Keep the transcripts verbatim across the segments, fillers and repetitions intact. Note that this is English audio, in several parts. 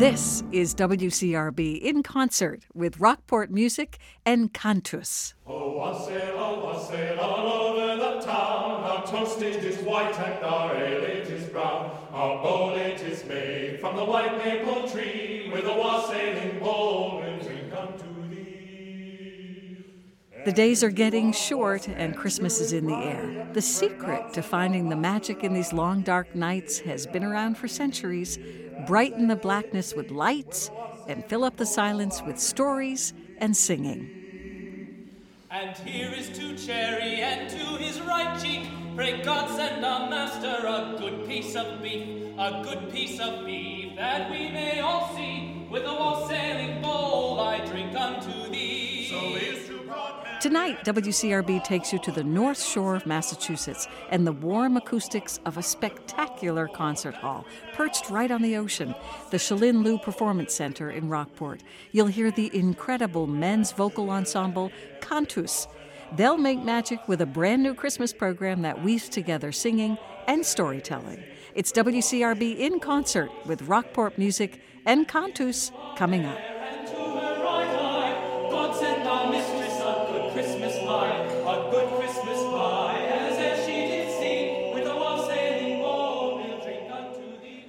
This is W C R B in concert with Rockport Music and Cantus. Oh, wassail, oh, wassail, all over the town. Our toast it is white and our ale it is brown. Our bowl it is made from the white maple tree. With a wassailing bowl we'll drink unto thee. The days are getting short and Christmas is in the air. The secret to finding the magic in these long, dark nights has been around for centuries. Brighten the blackness with lights and fill up the silence with stories and singing. And here is to Cherry and to his right cheek. Pray God send our master a good piece of beef, a good piece of beef, that we may all see. With a wassailing bowl I drink unto thee. So is to Broadman. Tonight, W C R B takes you to the North Shore of Massachusetts and the warm acoustics of a spectacular concert hall perched right on the ocean, the Shalin Lou Performance Center in Rockport. You'll hear the incredible men's vocal ensemble, Cantus. They'll make magic with a brand new Christmas program that weaves together singing and storytelling. It's W C R B in concert with Rockport Music and Cantus coming up. And to her right eye, God send our mistress a good Christmas pie, a good Christmas pie, as if she did sing. With a wassailing bowl we'll drink unto thee.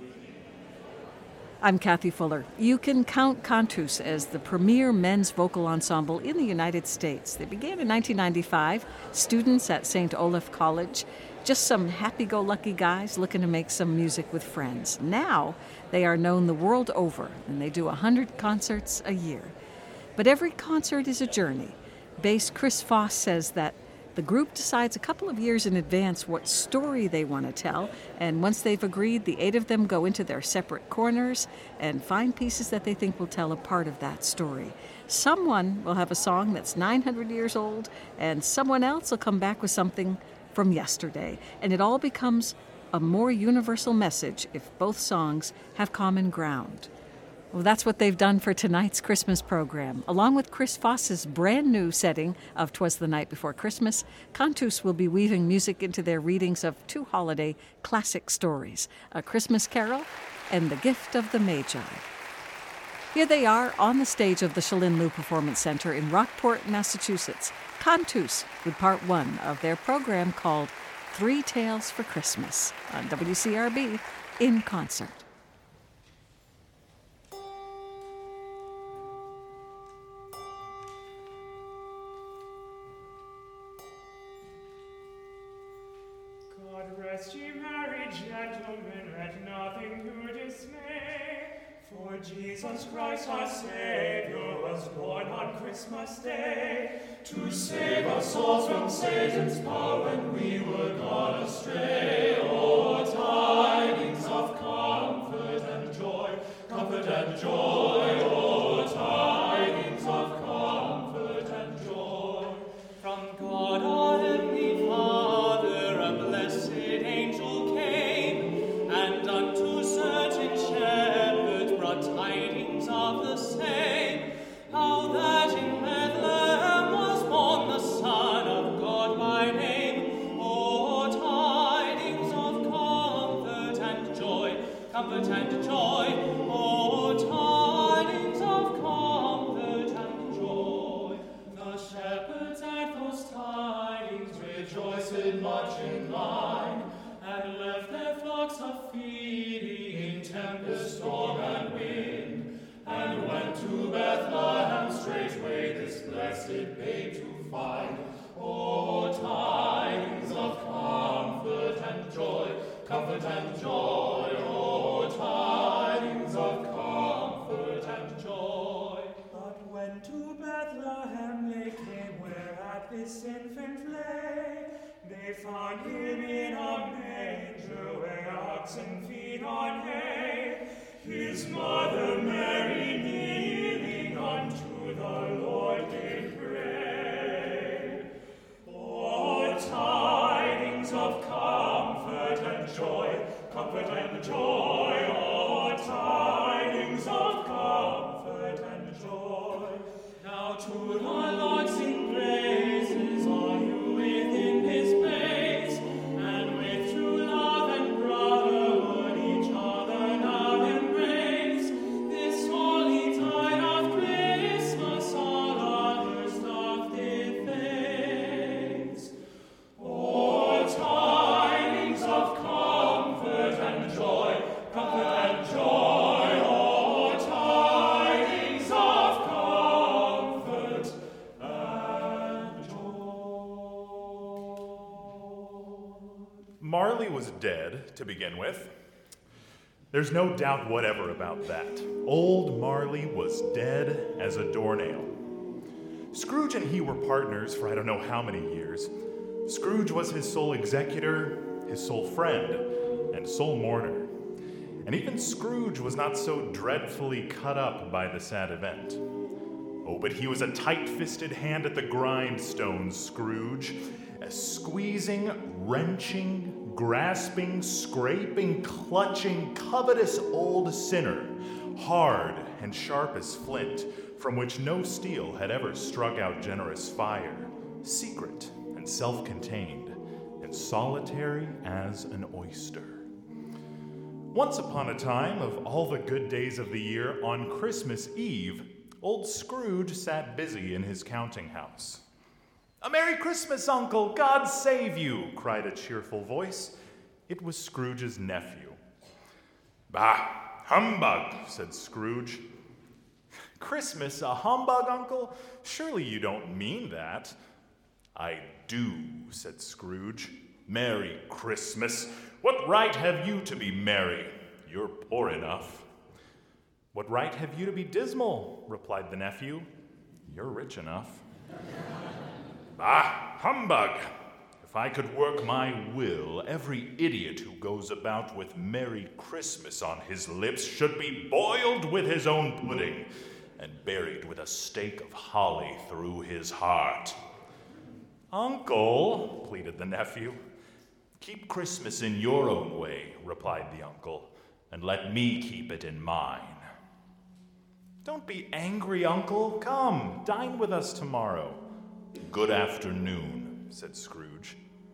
I'm Kathy Fuller. You can count Cantus as the premier men's vocal ensemble in the United States. They began in nineteen ninety-five, students at Saint Olaf College, just some happy-go-lucky guys looking to make some music with friends. Now, they are known the world over, and they do one hundred concerts a year. But every concert is a journey. Bass Chris Foss says that the group decides a couple of years in advance what story they want to tell, and once they've agreed, the eight of them go into their separate corners and find pieces that they think will tell a part of that story. Someone will have a song that's nine hundred years old, and someone else will come back with something from yesterday, and it all becomes a more universal message if both songs have common ground. Well, that's what they've done for tonight's Christmas program. Along with Chris Foss's brand new setting of 'Twas the Night Before Christmas, Cantus will be weaving music into their readings of two holiday classic stories, A Christmas Carol and The Gift of the Magi. Here they are on the stage of the Shalin Lou Performance Center in Rockport, Massachusetts. Cantus with part one of their program called Three Tales for Christmas on W C R B in concert. God rest ye merry gentlemen, let nothing you dismay. For Jesus Christ our Savior was born on Christmas Day, To save our souls from Satan's power when we were gone astray. Oh, tidings of comfort and joy, comfort and joy. Oh, tidings of comfort and joy. From God our heavenly Father a blessed angel came, and unto certain shepherds brought tidings of the same, how that in Bethlehem was born the Son of God by name. Oh, tidings of comfort and joy, comfort and joy. Oh, tidings of comfort and joy. The shepherds at those tidings rejoiced much in line, and left their flocks a feeding in tempest, storm, and wind, and went to Bethlehem straightway this blessed babe to find. Oh, tidings of comfort and joy, comfort and joy. Oh, tidings of comfort and joy. But when to Bethlehem they came, whereat this infant lay, they found him in a manger where oxen feed on hay, his mother Mary kneeling unto the Lord did pray. Oh, tidings of comfort and joy, comfort and joy. Oh, tidings of comfort and joy. Now to the Lord sing praises, all you within his place, and with true love and brotherhood each other now embrace. Marley was dead, to begin with. There's no doubt whatever about that. Old Marley was dead as a doornail. Scrooge and he were partners for I don't know how many years. Scrooge was his sole executor, his sole friend, and sole mourner. And even Scrooge was not so dreadfully cut up by the sad event. Oh, but he was a tight-fisted hand at the grindstone, Scrooge, a squeezing, wrenching, grasping, scraping, clutching, covetous old sinner, hard and sharp as flint, from which no steel had ever struck out generous fire, secret and self-contained, and solitary as an oyster. Once upon a time, of all the good days of the year, on Christmas Eve, old Scrooge sat busy in his counting house. "A Merry Christmas, Uncle! God save you!" cried a cheerful voice. It was Scrooge's nephew. "Bah! Humbug!" said Scrooge. "Christmas a humbug, Uncle? Surely you don't mean that." "I do," said Scrooge. "Merry Christmas! What right have you to be merry? You're poor enough." "What right have you to be dismal?" replied the nephew. "You're rich enough." "Bah! Humbug! If I could work my will, every idiot who goes about with Merry Christmas on his lips should be boiled with his own pudding and buried with a stake of holly through his heart." "Uncle," pleaded the nephew. "Keep Christmas in your own way," replied the uncle, "and let me keep it in mine." "Don't be angry, Uncle. Come, dine with us tomorrow." "Good afternoon," said Scrooge.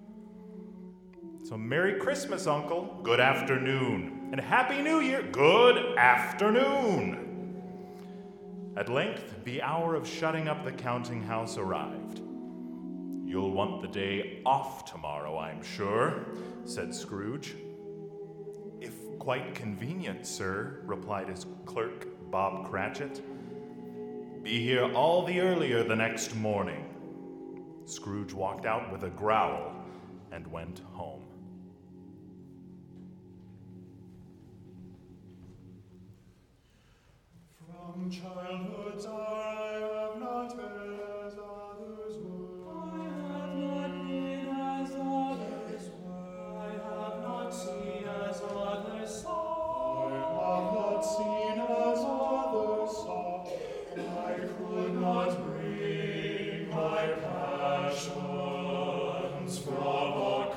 "So Merry Christmas, Uncle." "Good afternoon." "And Happy New Year." "Good afternoon." At length, the hour of shutting up the counting house arrived. "You'll want the day off tomorrow, I'm sure," said Scrooge. "If quite convenient, sir," replied his clerk, Bob Cratchit. "Be here all the earlier the next morning." Scrooge walked out with a growl and went home. From childhood's hour I have not been as others were. I have not been as others were. I have not seen as others saw. I have not seen as others saw. I could not bring my passions from a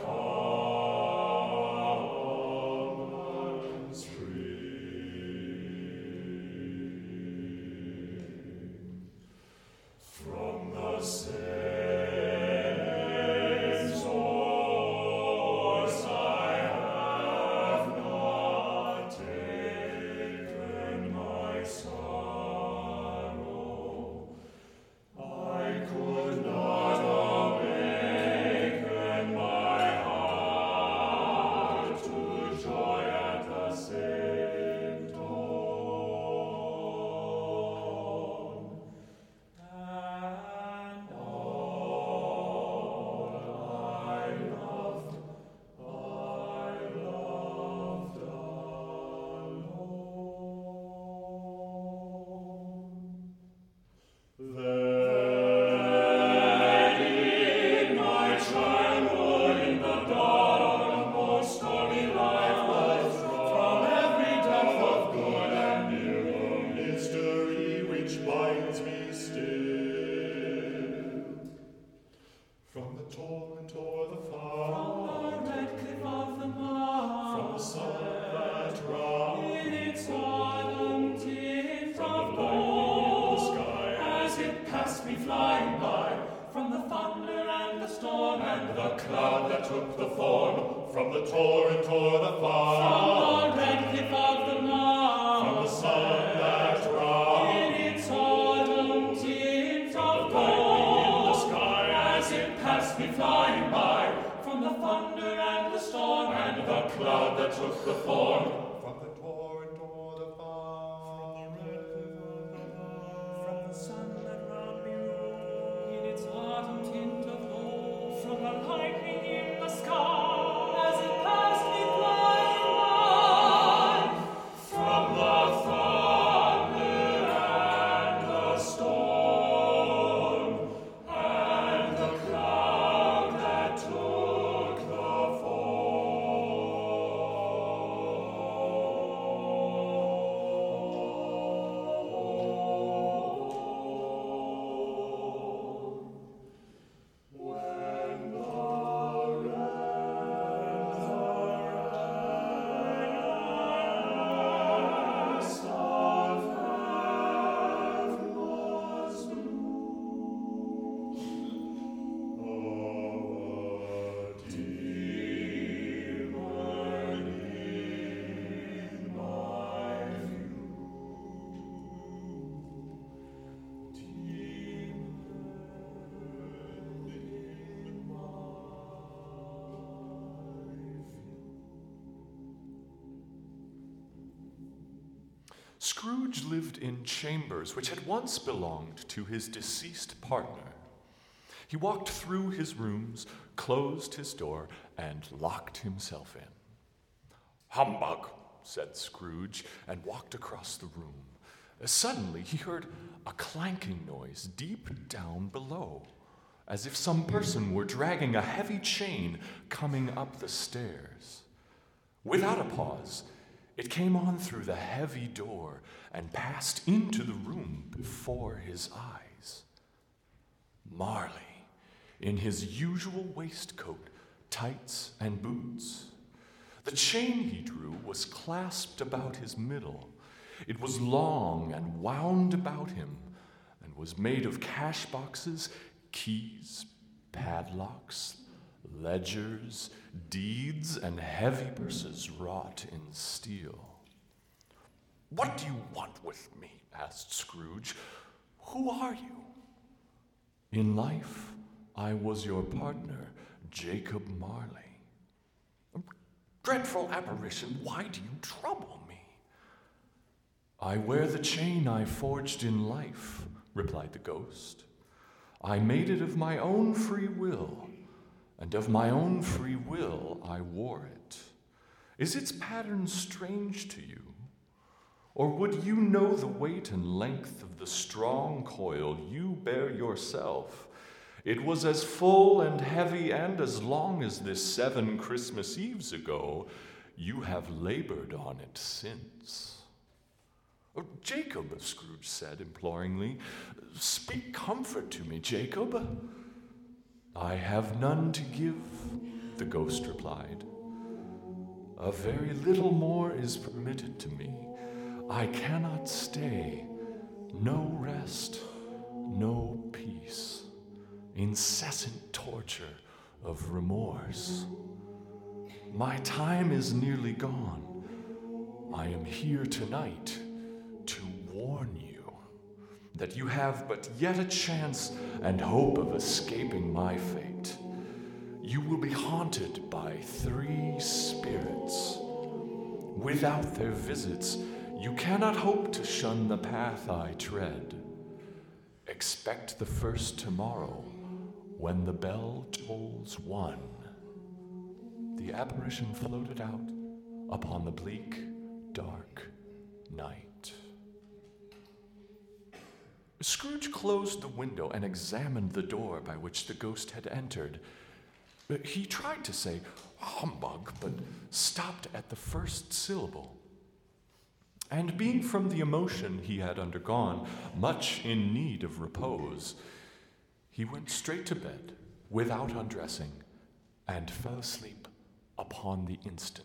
common stream. From the same source I have not taken my sorrow. I could not awaken my heart to joy at the same dawn. And all I loved, I loved alone. Then in my childhood, in the dawn, most stormy life was from every depth of good and ill, a mystery which binds me still. From the torrent o'er the far, from the red cliff of the marsh, from the sun that rocked in its autumn tint, from the lightning in the sky as it passed me flying by, from the thunder and the storm and the cloud that took the form, from the torrent o'er the far, from the red cliff of the marsh, from the sun that rocked in its autumn tint of gold in the sky as it passed me flying by, from the thunder and the storm and the cloud that took the form, from the torrent o'er the far, from the red cliff of the marsh, from the sun that round me rose in its autumn tint of gold, from the lightning in the sky as it Scrooge lived in chambers which had once belonged to his deceased partner. He walked through his rooms, closed his door, and locked himself in. "Humbug," said Scrooge, and walked across the room. Suddenly he heard a clanking noise deep down below, as if some person were dragging a heavy chain coming up the stairs. Without a pause, it came on through the heavy door and passed into the room before his eyes. Marley, in his usual waistcoat, tights, and boots. The chain he drew was clasped about his middle. It was long and wound about him, and was made of cash boxes, keys, padlocks, ledgers, deeds, and heavy purses wrought in steel. "What do you want with me?" asked Scrooge. "Who are you?" "In life, I was your partner, Jacob Marley." "Dreadful apparition, why do you trouble me?" "I wear the chain I forged in life," replied the ghost. "I made it of my own free will, and of my own free will I wore it. Is its pattern strange to you? Or would you know the weight and length of the strong coil you bear yourself? It was as full and heavy and as long as this seven Christmas Eves ago. You have labored on it since." "Oh, Jacob," Scrooge said imploringly, "speak comfort to me, Jacob." "I have none to give," the ghost replied. "A very little more is permitted to me. I cannot stay. No rest, no peace. Incessant torture of remorse. My time is nearly gone. I am here tonight to warn you that you have but yet a chance and hope of escaping my fate. You will be haunted by three spirits. Without their visits, you cannot hope to shun the path I tread. Expect the first tomorrow when the bell tolls one." The apparition floated out upon the bleak, dark night. Scrooge closed the window and examined the door by which the ghost had entered. He tried to say "humbug," but stopped at the first syllable. And being from the emotion he had undergone much in need of repose, he went straight to bed without undressing and fell asleep upon the instant.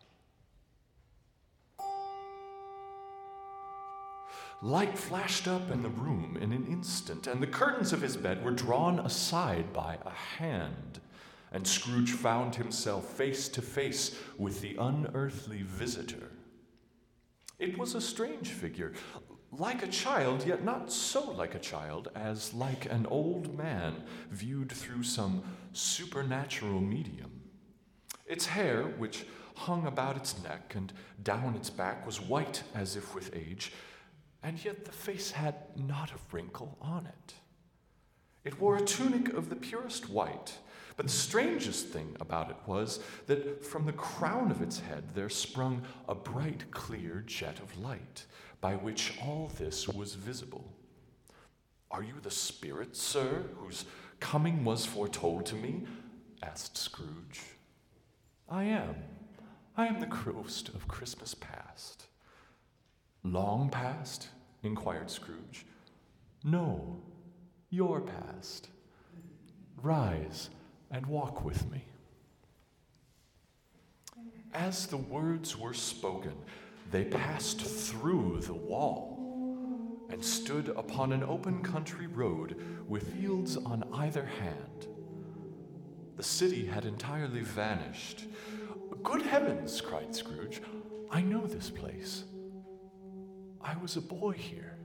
Light flashed up in the room in an instant, and the curtains of his bed were drawn aside by a hand, and Scrooge found himself face to face with the unearthly visitor. It was a strange figure, like a child, yet not so like a child as like an old man viewed through some supernatural medium. Its hair, which hung about its neck and down its back, was white as if with age, and yet the face had not a wrinkle on it. It wore a tunic of the purest white, but the strangest thing about it was that from the crown of its head there sprung a bright, clear jet of light, by which all this was visible. "Are you the spirit, sir, whose coming was foretold to me?" asked Scrooge. "I am. I am the ghost of Christmas past." "Long past?" inquired Scrooge. "No, your past. Rise and walk with me." As the words were spoken, they passed through the wall and stood upon an open country road with fields on either hand. The city had entirely vanished. "Good heavens!" cried Scrooge. "I know this place. I was a boy here."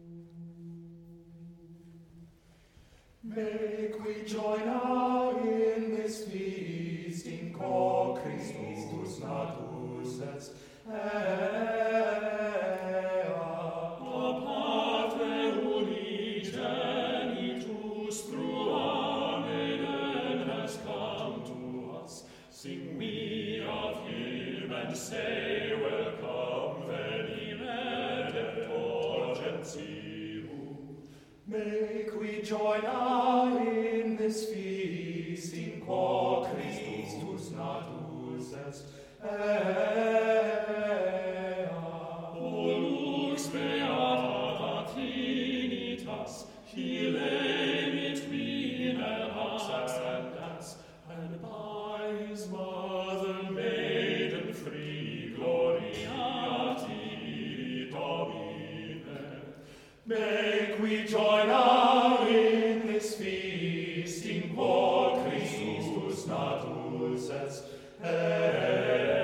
Make we joy now in this feasting, call Christus natus est, ea and say, welcome, venire et porgentium. Make we join now in this feast, in quo Christus natus est, ea. O lux beata Trinitas, hilevit viner ascendens, and by his mother maiden free gloriati Domine. Make we join now in this feast, in quo Christus natus est, ea.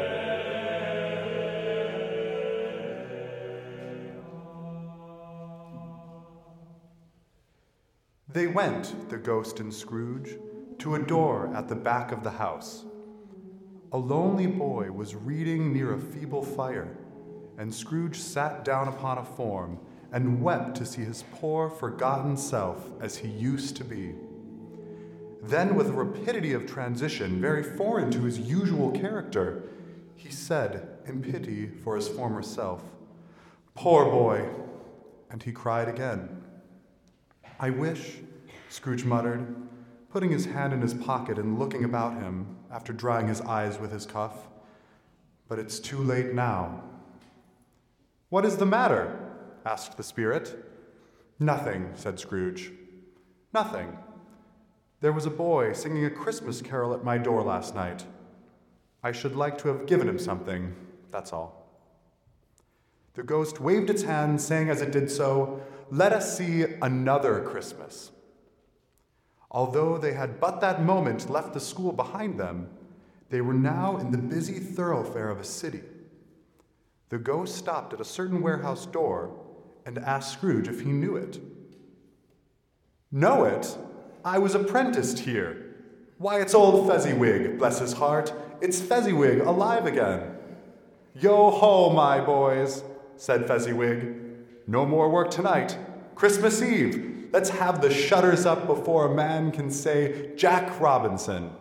They went, the ghost and Scrooge, to a door at the back of the house. A lonely boy was reading near a feeble fire, and Scrooge sat down upon a form and wept to see his poor, forgotten self as he used to be. Then, with a rapidity of transition very foreign to his usual character, he said, in pity for his former self, "Poor boy," and he cried again. "I wish," Scrooge muttered, putting his hand in his pocket and looking about him after drying his eyes with his cuff, "but it's too late now." "What is the matter?" asked the spirit. "Nothing," said Scrooge. "Nothing. There was a boy singing a Christmas carol at my door last night. I should like to have given him something, that's all." The ghost waved its hand, saying as it did so, "Let us see another Christmas." Although they had but that moment left the school behind them, they were now in the busy thoroughfare of a city. The ghost stopped at a certain warehouse door and asked Scrooge if he knew it. "Know it? I was apprenticed here. Why, it's old Fezziwig, bless his heart. It's Fezziwig, alive again." "Yo-ho, my boys," said Fezziwig. "No more work tonight. Christmas Eve. Let's have the shutters up before a man can say Jack Robinson."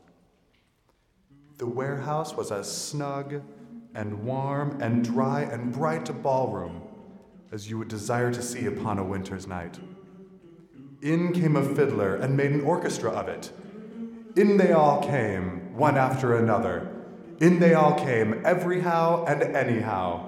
The warehouse was as snug and warm and dry and bright a ballroom as you would desire to see upon a winter's night. In came a fiddler and made an orchestra of it. In they all came, one after another. In they all came, everyhow and anyhow.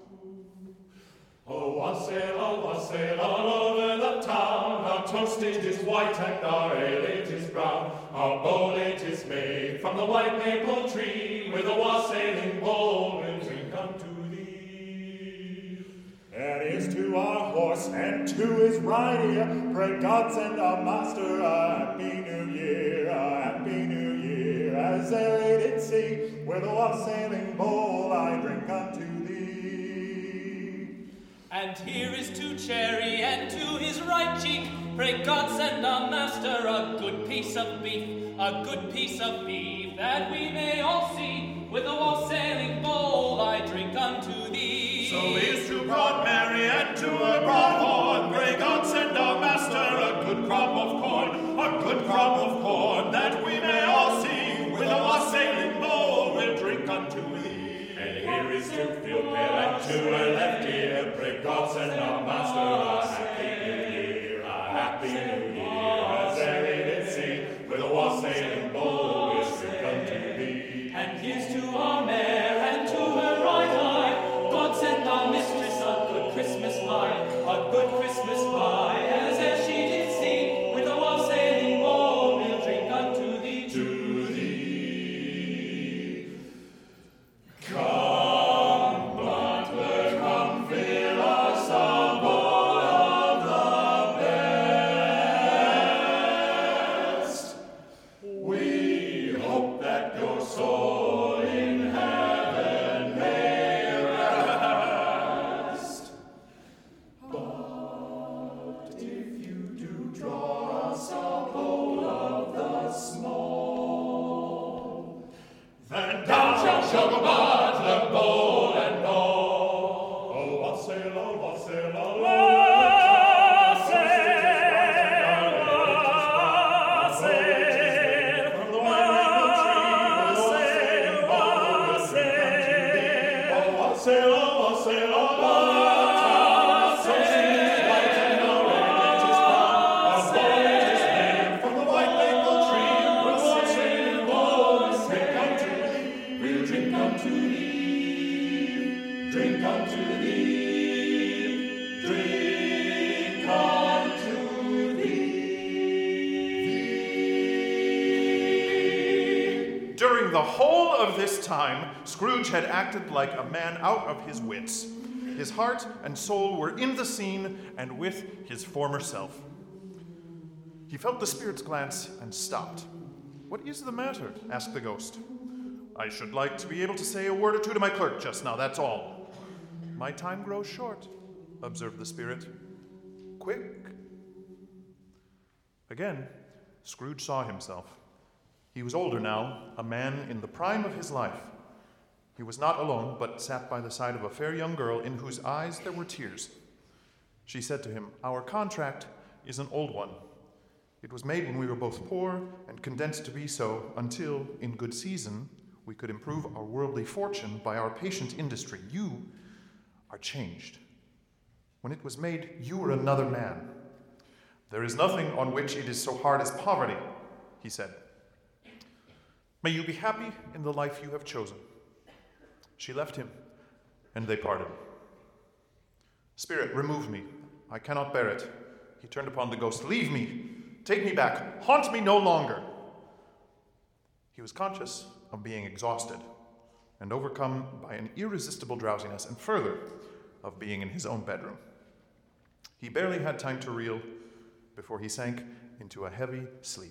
Oh, wassail, oh, wassail, all over the town. Our toast it is white and our ale it is brown. Our bowl it is made from the white maple tree. With a wassailing bowl we'll drink unto thee. And here's to our horse and to his rider. Pray God send our master a happy new year, a happy new year. As they laid at sea, with a wassailing bowl I drink unto thee. And here is to Cherry and to his right cheek. Pray God send our master a good piece of beef, a good piece of beef, that we may all see. With a wassailing bowl I drink unto thee. So here's to Broad Mary and to her broad horn. Pray God send our master a good crop of corn, a good crop of corn, that we may all see. With a wassailing bowl we'll drink unto thee. And here is to Philpale and to her left ear. Pray God send our master a happy new year, a happy new year. As there it see, with a wassailing bowl we'll drink unto thee. And here's to our mare and to her right eye. God send our mistress a good Christmas pie, a good Christmas pie, as e'er she did see. With a wassailing bowl we'll drink unto thee. To thee. Come, butler, come fill us a bowl of during the whole of this time, Scrooge had acted like a man out of his wits. His heart and soul were in the scene and with his former self. He felt the spirit's glance and stopped. "What is the matter?" asked the ghost. "I should like to be able to say a word or two to my clerk just now, that's all." "My time grows short," observed the spirit. "Quick." Again, Scrooge saw himself. He was older now, a man in the prime of his life. He was not alone, but sat by the side of a fair young girl in whose eyes there were tears. She said to him, "Our contract is an old one. It was made when we were both poor and condensed to be so until, in good season, we could improve our worldly fortune by our patient industry. You are changed. When it was made, you were another man. There is nothing on which it is so hard as poverty," he said. "May you be happy in the life you have chosen." She left him, and they parted. "Spirit, remove me. I cannot bear it." He turned upon the ghost. "Leave me. Take me back. Haunt me no longer." He was conscious of being exhausted and overcome by an irresistible drowsiness, and further, of being in his own bedroom. He barely had time to reel before he sank into a heavy sleep.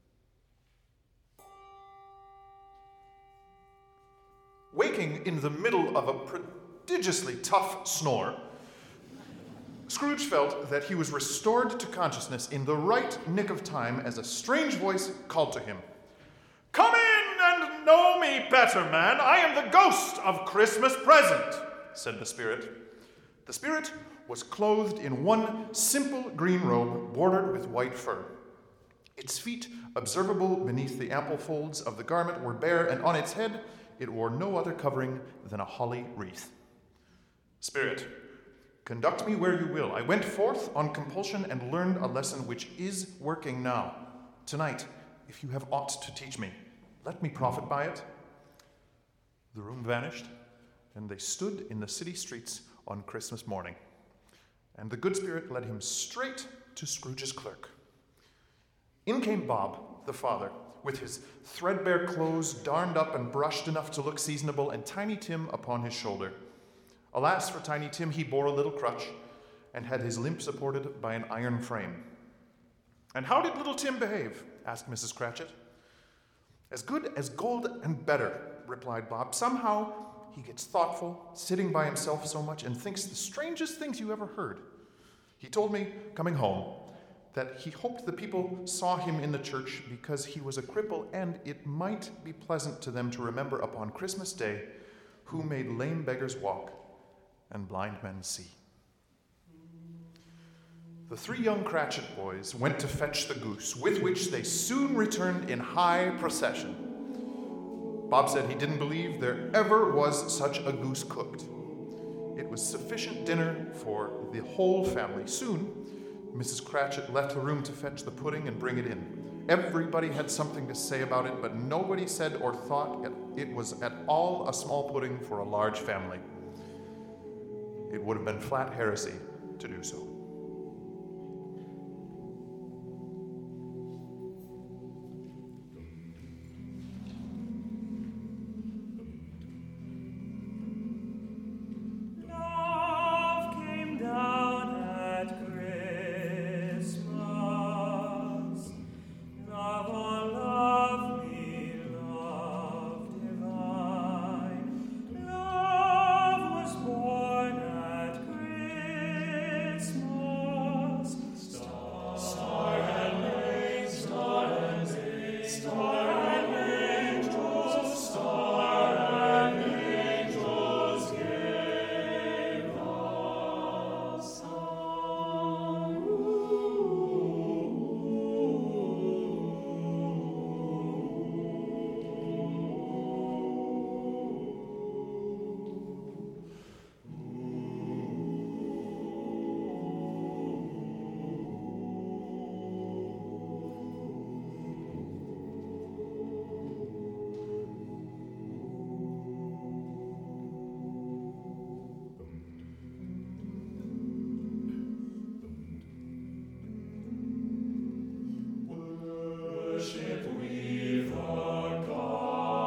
Waking in the middle of a prodigiously tough snore, Scrooge felt that he was restored to consciousness in the right nick of time as a strange voice called to him. "Come in and know me better, man. I am the ghost of Christmas Present," said the spirit. The spirit was clothed in one simple green robe bordered with white fur. Its feet, observable beneath the ample folds of the garment, were bare, and on its head it wore no other covering than a holly wreath. "Spirit, conduct me where you will. I went forth on compulsion and learned a lesson which is working now. Tonight, if you have aught to teach me, let me profit by it." The room vanished, and they stood in the city streets on Christmas morning. And the good spirit led him straight to Scrooge's clerk. In came Bob, the father, with his threadbare clothes darned up and brushed enough to look seasonable, and Tiny Tim upon his shoulder. Alas for Tiny Tim, he bore a little crutch and had his limp supported by an iron frame. "And how did little Tim behave?" asked Missus Cratchit. "As good as gold and better," replied Bob. "Somehow he gets thoughtful, sitting by himself so much, and thinks the strangest things you ever heard. He told me, coming home, that he hoped the people saw him in the church because he was a cripple, and it might be pleasant to them to remember upon Christmas Day who made lame beggars walk and blind men see." The three young Cratchit boys went to fetch the goose, with which they soon returned in high procession. Bob said he didn't believe there ever was such a goose cooked. It was sufficient dinner for the whole family. Soon, Missus Cratchit left the room to fetch the pudding and bring it in. Everybody had something to say about it, but nobody said or thought it was at all a small pudding for a large family. It would have been flat heresy to do so. Worship we the God.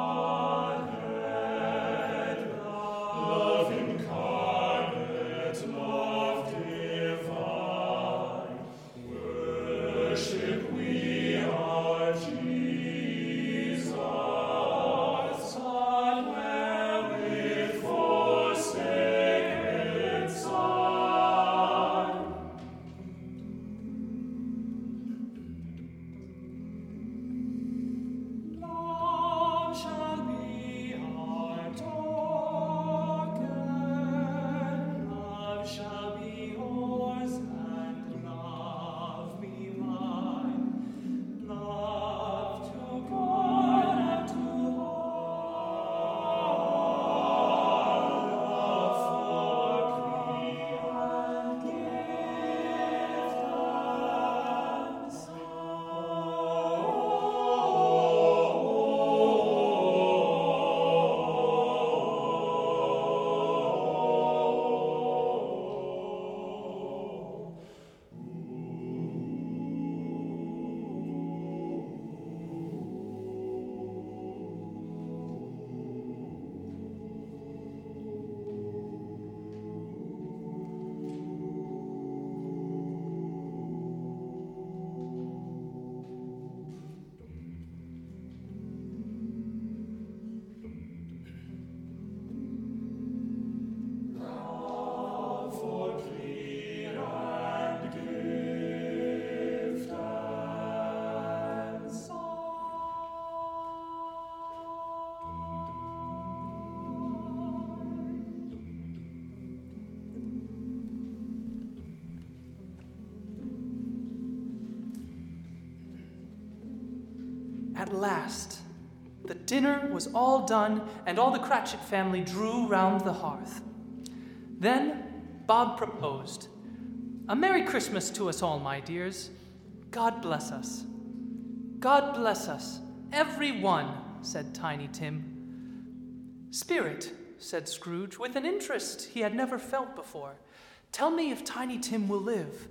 At last, the dinner was all done, and all the Cratchit family drew round the hearth. Then Bob proposed, "A Merry Christmas to us all, my dears. God bless us." "God bless us, every one," said Tiny Tim. "Spirit," said Scrooge, with an interest he had never felt before, "tell me if Tiny Tim will live."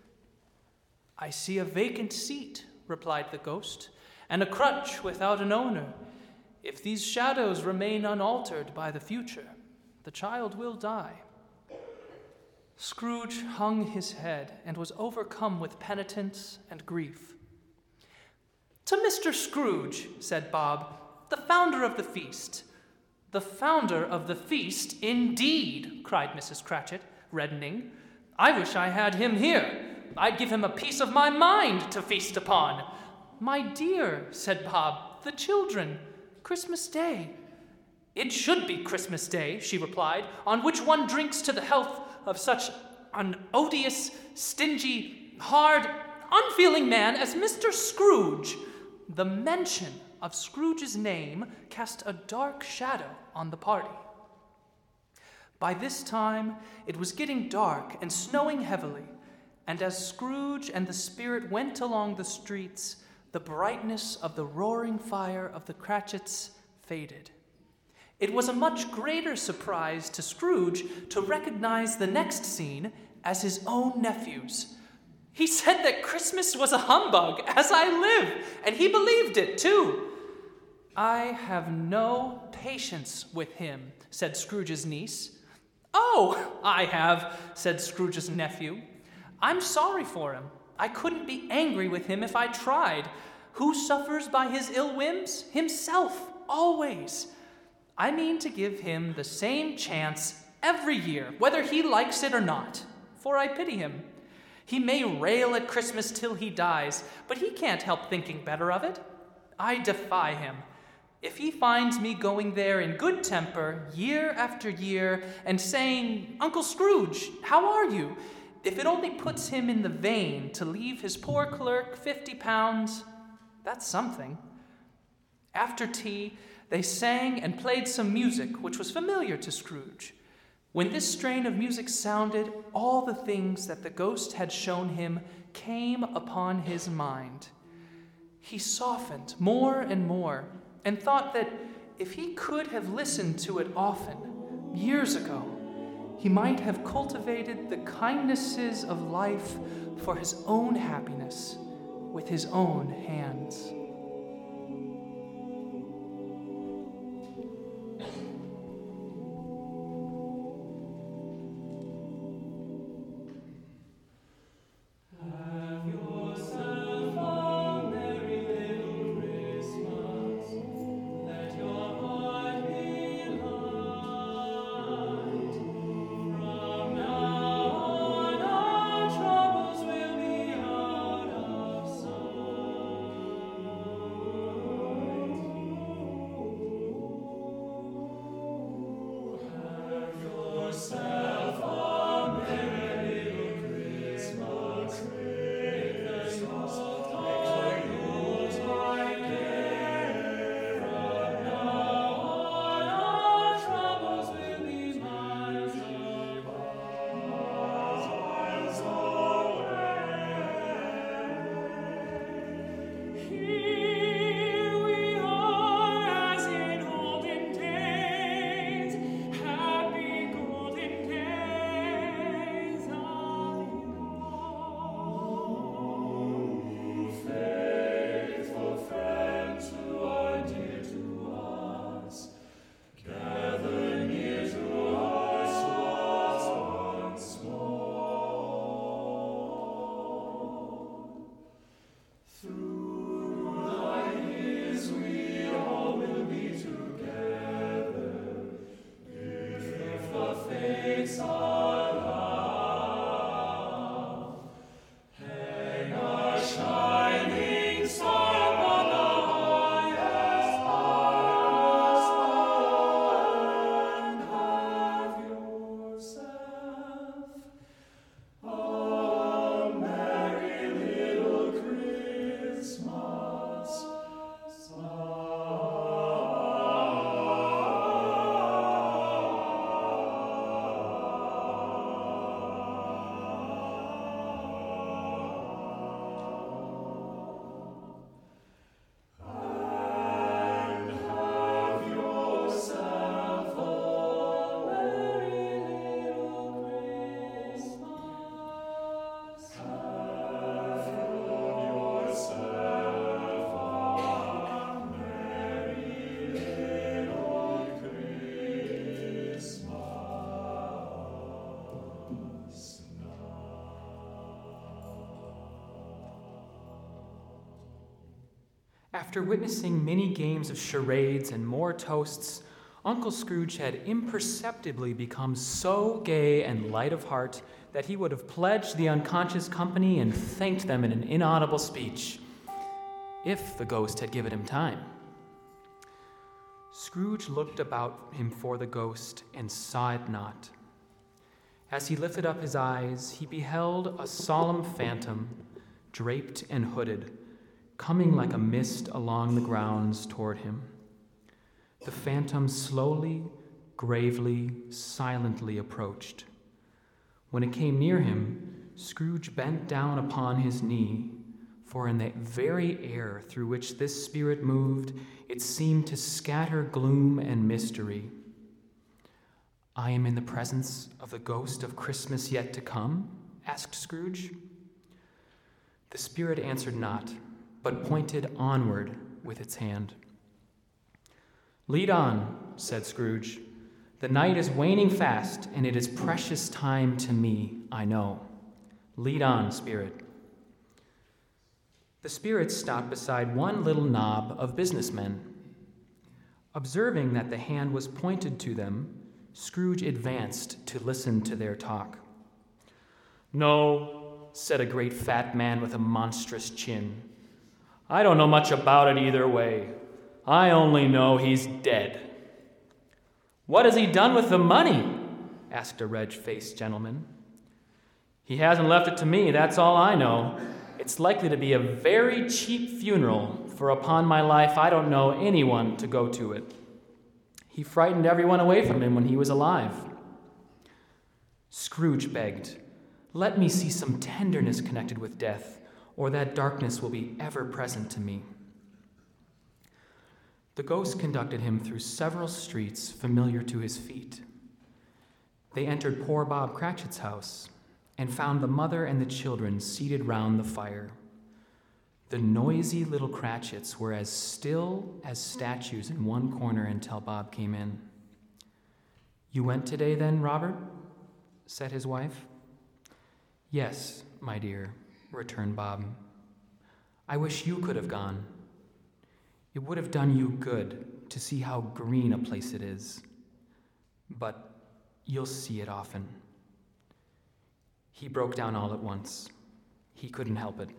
"I see a vacant seat," replied the ghost, "and a crutch without an owner. If these shadows remain unaltered by the future, the child will die." Scrooge hung his head and was overcome with penitence and grief. "To Mister Scrooge," said Bob, "the founder of the feast." "The founder of the feast, indeed," cried Missus Cratchit, reddening. "I wish I had him here. I'd give him a piece of my mind to feast upon." "My dear," said Bob, "the children. Christmas Day." "It should be Christmas Day," she replied, "on which one drinks to the health of such an odious, stingy, hard, unfeeling man as Mister Scrooge." The mention of Scrooge's name cast a dark shadow on the party. By this time, it was getting dark and snowing heavily, and as Scrooge and the spirit went along the streets, the brightness of the roaring fire of the Cratchits faded. It was a much greater surprise to Scrooge to recognize the next scene as his own nephew's. He said that Christmas was a humbug, as I live, and he believed it, too. "I have no patience with him," said Scrooge's niece. "Oh, I have," said Scrooge's nephew. "I'm sorry for him. I couldn't be angry with him if I tried. Who suffers by his ill whims? Himself, always. I mean to give him the same chance every year, whether he likes it or not, for I pity him. He may rail at Christmas till he dies, but he can't help thinking better of it. I defy him. If he finds me going there in good temper year after year and saying, 'Uncle Scrooge, how are you?' if it only puts him in the vein to leave his poor clerk fifty pounds, that's something." After tea, they sang and played some music which was familiar to Scrooge. When this strain of music sounded, all the things that the ghost had shown him came upon his mind. He softened more and more, and thought that if he could have listened to it often, years ago, he might have cultivated the kindnesses of life for his own happiness with his own hands. After witnessing many games of charades and more toasts, Uncle Scrooge had imperceptibly become so gay and light of heart that he would have pledged the unconscious company and thanked them in an inaudible speech, if the ghost had given him time. Scrooge looked about him for the ghost and saw it not. As he lifted up his eyes, he beheld a solemn phantom, draped and hooded, coming like a mist along the grounds toward him. The phantom slowly, gravely, silently approached. When it came near him, Scrooge bent down upon his knee, for in the very air through which this spirit moved, it seemed to scatter gloom and mystery. "I am in the presence of the ghost of Christmas yet to come?" asked Scrooge. The spirit answered not, but pointed onward with its hand. "Lead on," said Scrooge. "The night is waning fast, and it is precious time to me, I know. Lead on, spirit." The spirit stopped beside one little knob of businessmen. Observing that the hand was pointed to them, Scrooge advanced to listen to their talk. "No," said a great fat man with a monstrous chin. "I don't know much about it either way. I only know he's dead." "What has he done with the money?" asked a red-faced gentleman. "He hasn't left it to me, that's all I know. It's likely to be a very cheap funeral, for upon my life I don't know anyone to go to it. He frightened everyone away from him when he was alive." Scrooge begged, "Let me see some tenderness connected with death, or that darkness will be ever present to me." The ghost conducted him through several streets familiar to his feet. They entered poor Bob Cratchit's house and found the mother and the children seated round the fire. The noisy little Cratchits were as still as statues in one corner until Bob came in. "You went today then, Robert?" said his wife. "Yes, my dear," returned Bob. "I wish you could have gone. It would have done you good to see how green a place it is. But you'll see it often." He broke down all at once. He couldn't help it.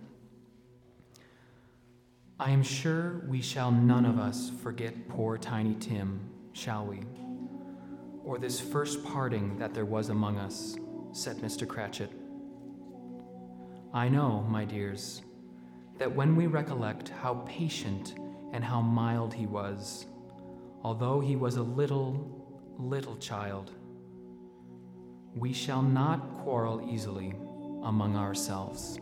"I am sure we shall none of us forget poor Tiny Tim, shall we? Or this first parting that there was among us," said Mister Cratchit. "I know, my dears, that when we recollect how patient and how mild he was, although he was a little, little child, we shall not quarrel easily among ourselves."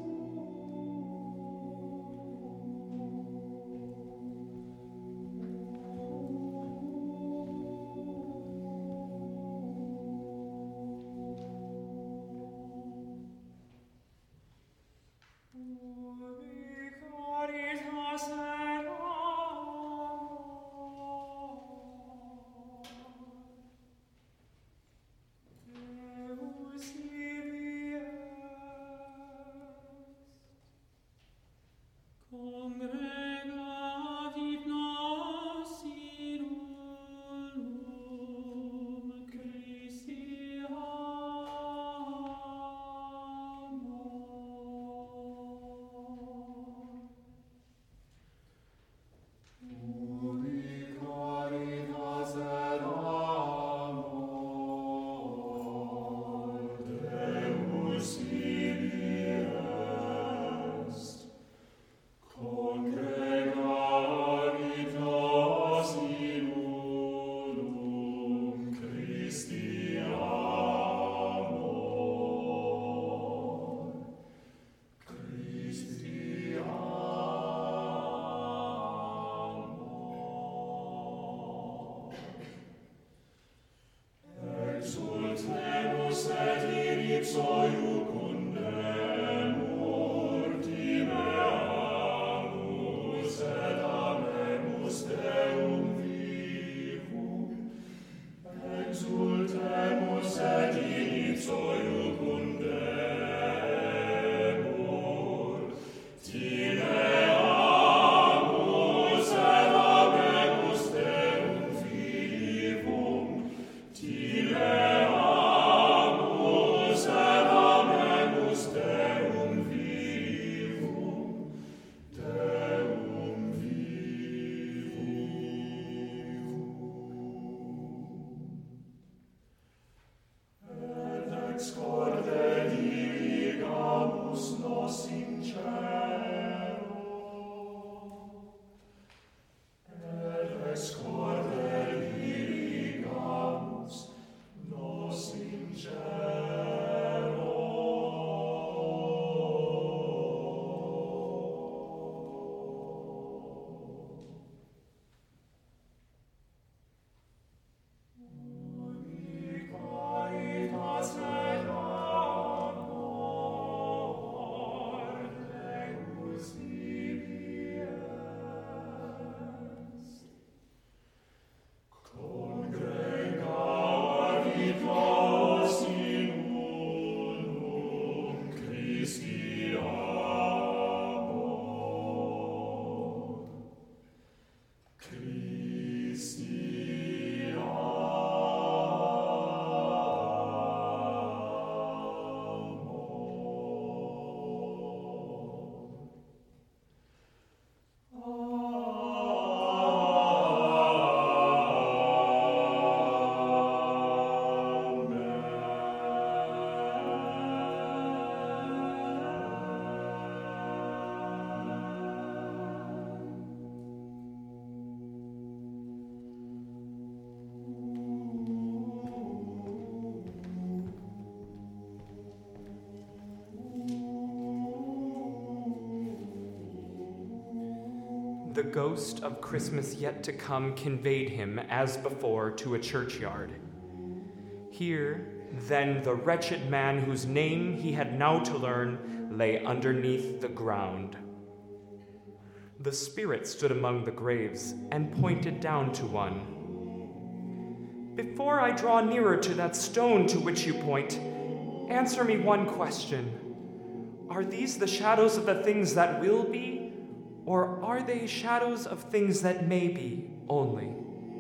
ghost of Christmas yet to come conveyed him, as before, to a churchyard. Here, then, the wretched man whose name he had now to learn lay underneath the ground. The spirit stood among the graves and pointed down to one. Before I draw nearer to that stone to which you point, answer me one question. Are these the shadows of the things that will be, or are they shadows of things that may be only?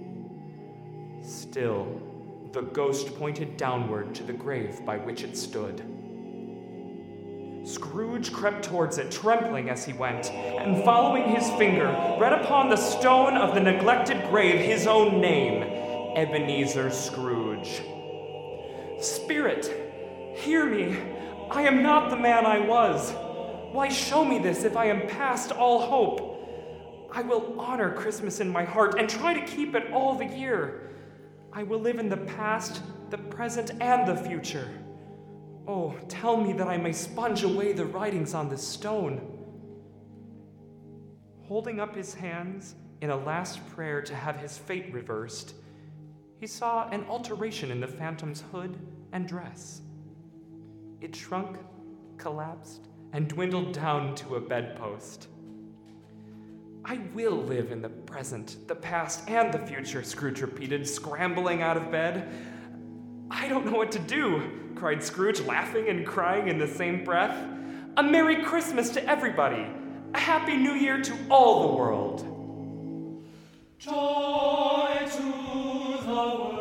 Still, the ghost pointed downward to the grave by which it stood. Scrooge crept towards it, trembling as he went, and following his finger, read upon the stone of the neglected grave his own name, Ebenezer Scrooge. Spirit, hear me. I am not the man I was. Why show me this if I am past all hope? I will honor Christmas in my heart and try to keep it all the year. I will live in the past, the present, and the future. Oh, tell me that I may sponge away the writings on this stone. Holding up his hands in a last prayer to have his fate reversed, he saw an alteration in the phantom's hood and dress. It shrunk, collapsed, and dwindled down to a bedpost. I will live in the present, the past, and the future, Scrooge repeated, scrambling out of bed. I don't know what to do, cried Scrooge, laughing and crying in the same breath. A Merry Christmas to everybody. A Happy New Year to all the world. Joy to the world.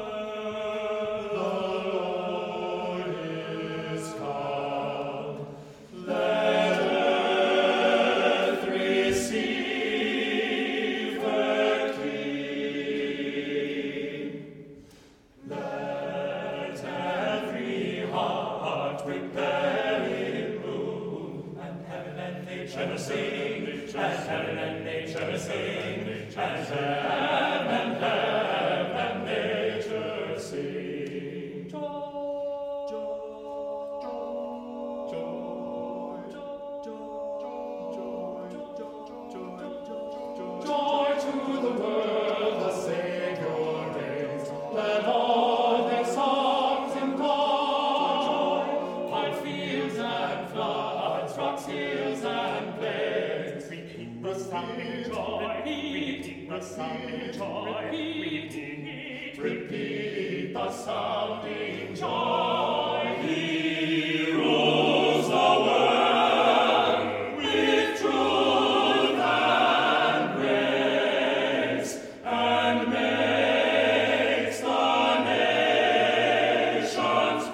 Repeat the sounding joy. He rules the world with truth and grace, and makes the nations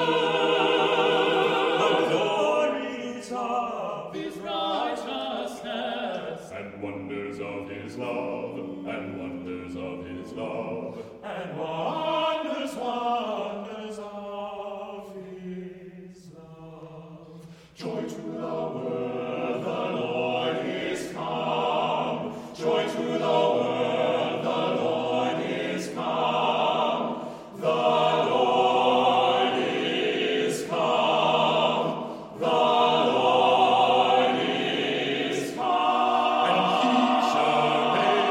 prove the glories of his righteousness, and wonders of his love, and wonders of his love, and wonders, wonders of his love. Joy to the world, the Lord is come. Joy to the world, the Lord is come. The Lord is come. The Lord is come. And he shall reign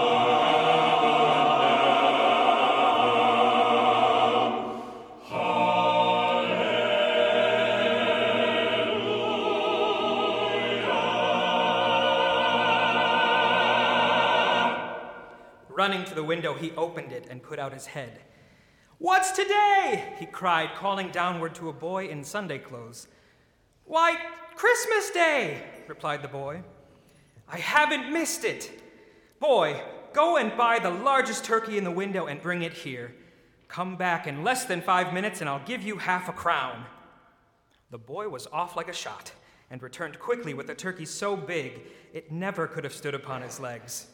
Running to the window, he opened it and put out his head. "What's today?" he cried, calling downward to a boy in Sunday clothes. "Why, Christmas Day," replied the boy. "I haven't missed it. Boy, go and buy the largest turkey in the window and bring it here. Come back in less than five minutes and I'll give you half a crown." The boy was off like a shot and returned quickly with a turkey so big it never could have stood upon his legs.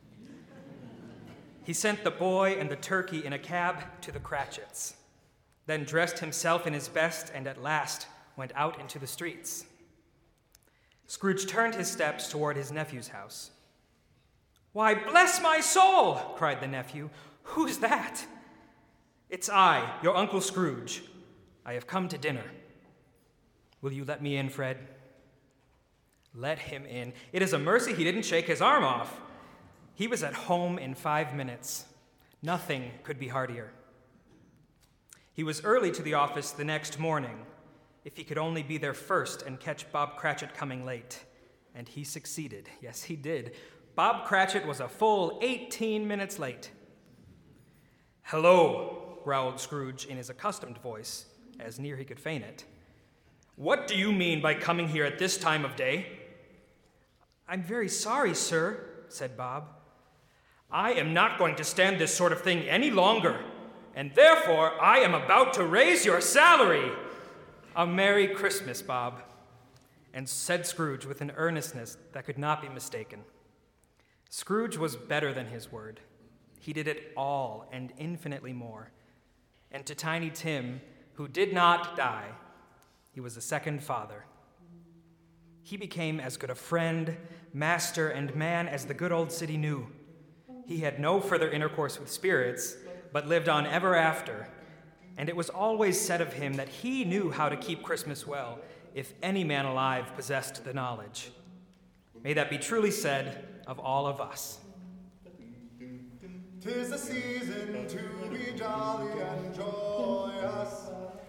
He sent the boy and the turkey in a cab to the Cratchits, then dressed himself in his best and at last went out into the streets. Scrooge turned his steps toward his nephew's house. "Why, bless my soul!" cried the nephew. "Who's that?" "It's I, your Uncle Scrooge. I have come to dinner. Will you let me in, Fred?" Let him in. It is a mercy he didn't shake his arm off. He was at home in five minutes. Nothing could be heartier. He was early to the office the next morning. If he could only be there first and catch Bob Cratchit coming late. And he succeeded. Yes, he did. Bob Cratchit was a full eighteen minutes late. "Hello," growled Scrooge in his accustomed voice, as near he could feign it. "What do you mean by coming here at this time of day?" "I'm very sorry, sir," said Bob. "I am not going to stand this sort of thing any longer, and therefore I am about to raise your salary." "A Merry Christmas, Bob," and said Scrooge with an earnestness that could not be mistaken. Scrooge was better than his word. He did it all and infinitely more. And to Tiny Tim, who did not die, he was a second father. He became as good a friend, master, and man as the good old city knew. He had no further intercourse with spirits, but lived on ever after, and it was always said of him that he knew how to keep Christmas well, if any man alive possessed the knowledge. May that be truly said of all of us. 'Tis the season to be jolly and joyous.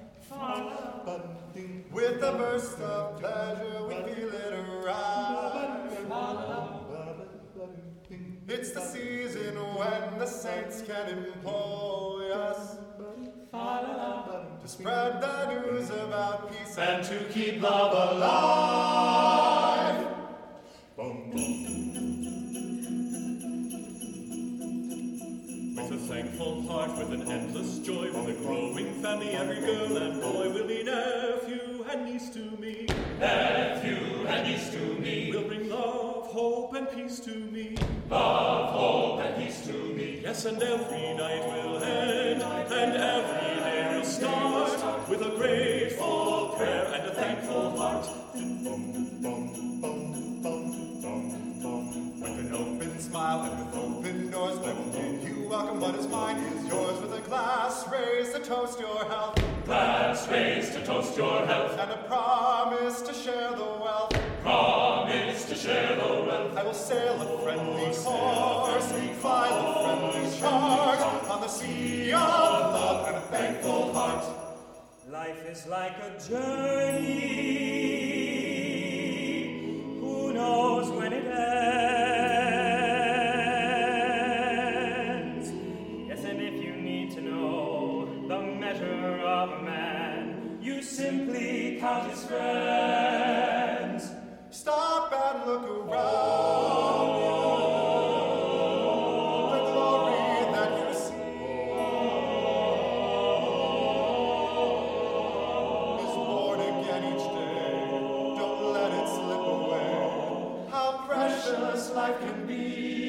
With a burst of pleasure we feel it arise. It's the season when the saints can employ us to spread the news about peace and to keep love alive. With a thankful heart, with an endless joy, with a growing family, every girl and boy will be nephew and niece to me. Nephew and niece to me. Will bring love, hope, and peace to me. Love, hope, and peace to me. Yes, and every night will end, and every day will start with a grateful prayer and a thankful heart. With an open smile and with open doors, I will bid you welcome. What is mine is yours. With a glass raised to toast your health. Glass raised to toast your health. And a promise to share the wealth. Promise to share the wealth. I will sail a friendly course, fly a friendly chart on the sea of love and a thankful heart. Life is like a journey. Who knows when it ends? Yes, and if you need to know the measure of a man, you simply count his friends. Stop and look around you. The glory that you see is born again each day. Don't let it slip away. How precious life can be.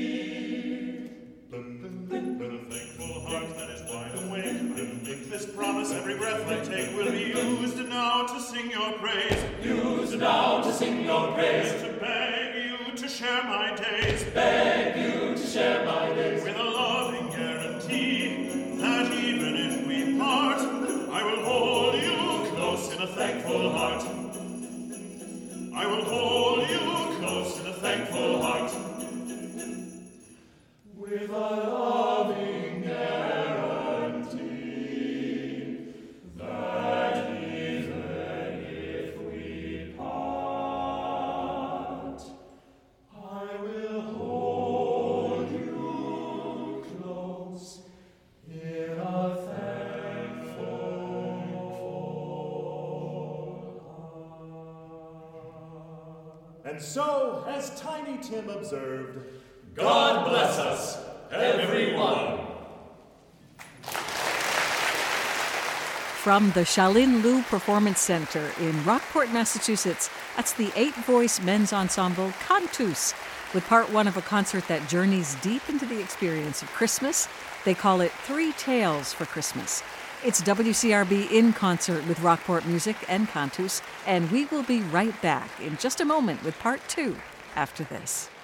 With a thankful heart that is wide awake, make this promise every breath I take will be used now to sing your praise. Used now to sing your praise. To beg you to share my days. Beg you to share my days. With a loving guarantee that even if we part, I will hold you close in a thankful heart. I will hold you close in a thankful heart. With a loving guarantee that even if we part, I will hold you close in a thankful heart. And so, as Tiny Tim observed, God bless us, everyone. From the Shaolin Lu Performance Center in Rockport, Massachusetts, that's the eight-voice men's ensemble Cantus, with part one of a concert that journeys deep into the experience of Christmas. They call it Three Tales for Christmas. It's W C R B in concert with Rockport Music and Cantus, and we will be right back in just a moment with part two after this.